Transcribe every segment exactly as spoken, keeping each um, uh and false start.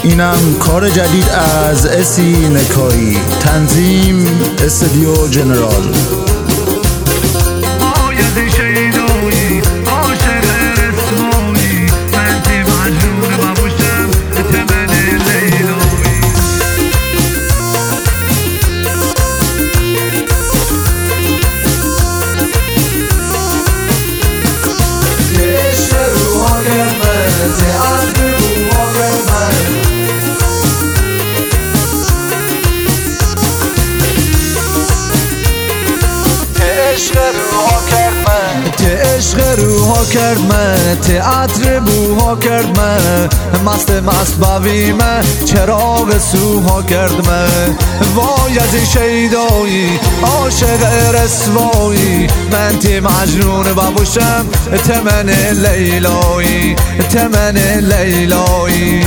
اینم کار جدید از اسی نکایی، تنظیم استودیو جنرال. عشق روها کرد من، تئاتر بوها کرد من، مست مست بویمه چراغ سوها کرد من. وای از این شیدایی عاشق رسوایی، من تی مجنون بابوشم تمن لیلایی، تمن لیلایی.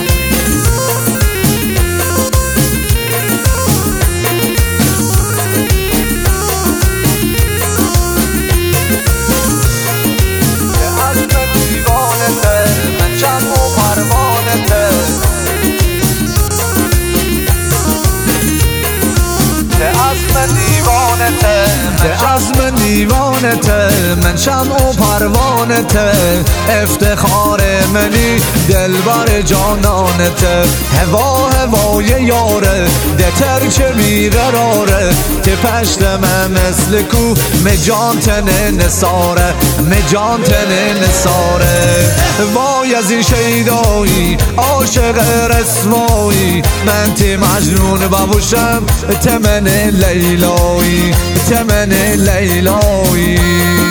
عزم دیوانته من شمع و پروانته، افتخار منی دلبر جانانته. هوا هوای یاره دتر چه بیقراره، که پشت من مثل کو مجان تن نساره، مجان تن نساره. وای از این شیدایی عاشق رسوایی، من تی مجنون بابوشم تمن لیلایی، تمن لیلایی.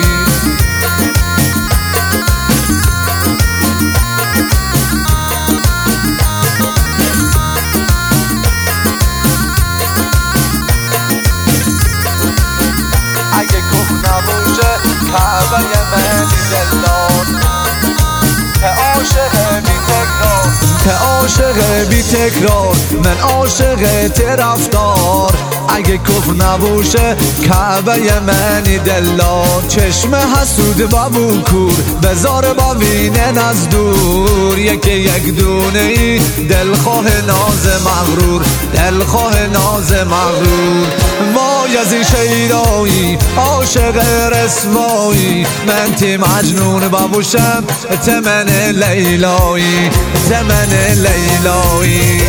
اگه کف نبوشه کعبه منی دلدار، که عاشق بی تکرار، که عاشق بی تکرار، من عاشق طرفدار. اگه کف نبوشه کعبه منی دلدار، چشم حسود بابو کور بزار باوینن از دور. یکی یک دونه ای دلخواه ناز مغرور، دلخواه ناز مغرور. وای از این شیدایی عاشق رسوایی، من تی مجنون بابوشم تمن لیلایی، تمن لیلایی.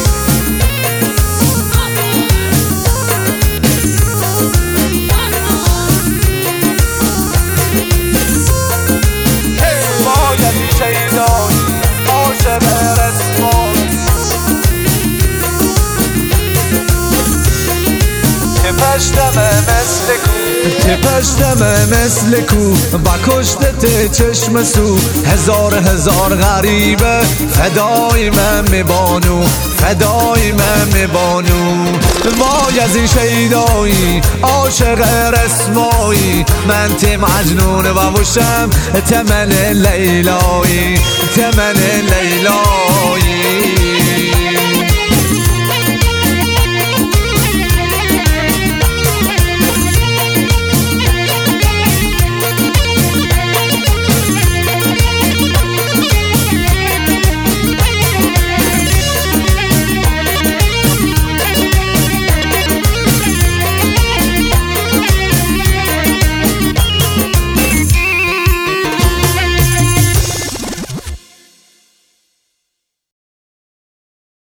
تپشتمه مثل کو با کشتت چشم سو، هزار هزار غریبه فدای من میبانو، فدای من میبانو. وای از این شیدایی عاشق رسوایی، من تی مجنون بابوشم تمن لیلایی، تمن لیلایی.